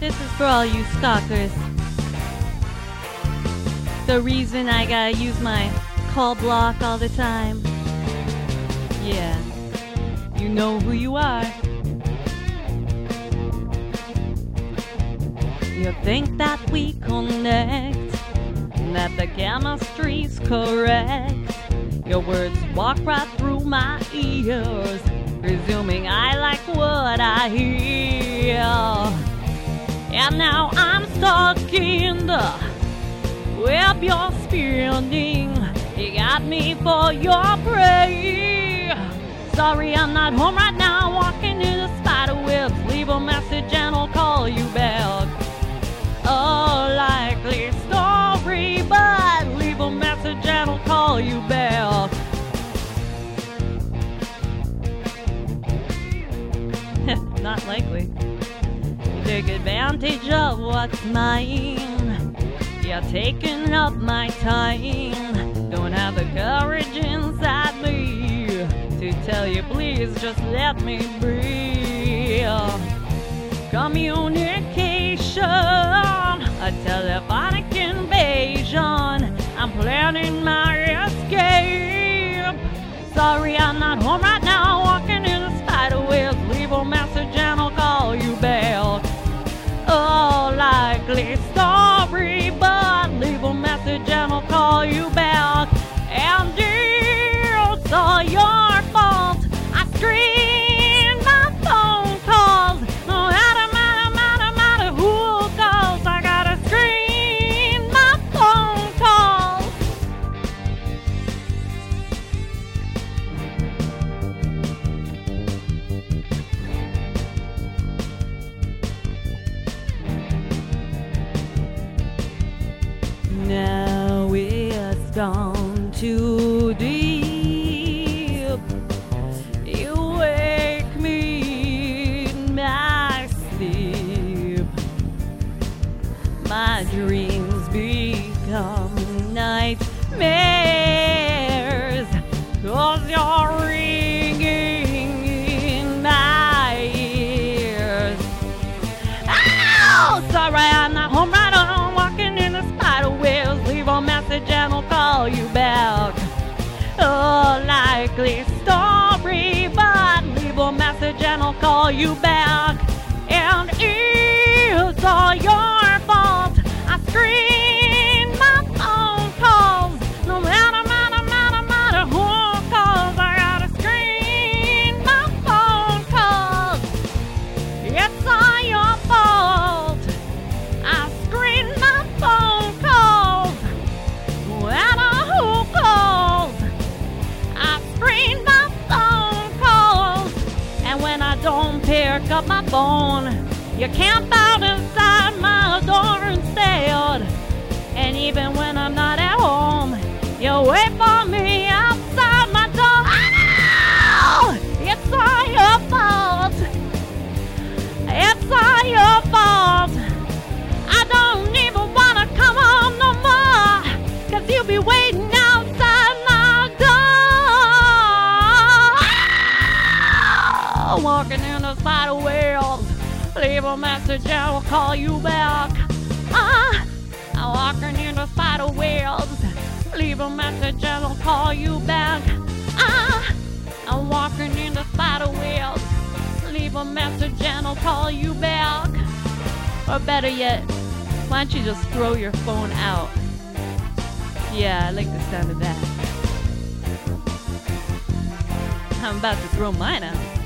This is for all you stalkers. The reason I gotta use my call block all the time. Yeah, you know who you are. You think that we connect, that the chemistry's correct. Your words walk right through my ears, presuming I like what I hear. And now I'm stuck in the web you're spinning. You got me for your prey. Sorry, I'm not home right now, walking in the spider webs. Leave a message and I'll call you back. A likely story, but leave a message and I'll call you back. Not likely. Take advantage of what's mine. You're taking up my time. Don't have the courage inside me to tell you please just let me breathe. Communication, a telephonic invasion. I'm planning my escape. Sorry, I'm not home right now, walking in the spider webs. Leave a message and I'll call you back. Oh, likely story, but leave a message and I'll call you back. And it's all your fault. I screen my phone calls. No matter who calls, I gotta screen my phone calls. Now it's gone too deep. You wake me in my sleep. My dreams become nightmares, 'cause you're ringing in my ears. Oh, sorry, I'm not home right on, walking in the spider webs. Leave a message and I'll call you back. Oh, likely story, but leave a message and I'll call you back. And it's all your fault. I screen my phone calls. No matter who calls, I gotta screen my phone calls. It's all your fault. I screen my phone calls. No matter who calls, I screen my phone calls. And when I don't pick up my phone, you camp out inside my door instead. And even when I'm not at home, you wait for me outside my door. Oh, it's all your fault. It's all your fault. I don't even wanna come home no more, 'cause you'll be waiting outside my door. Walking in the spider webs. Leave a message and I'll call you back. I'm walking in the spider webs. Leave a message and I'll call you back. I'm walking in the spider webs. Leave a message and I'll call you back. Or better yet, why don't you just throw your phone out? Yeah, I like the sound of that. I'm about to throw mine out.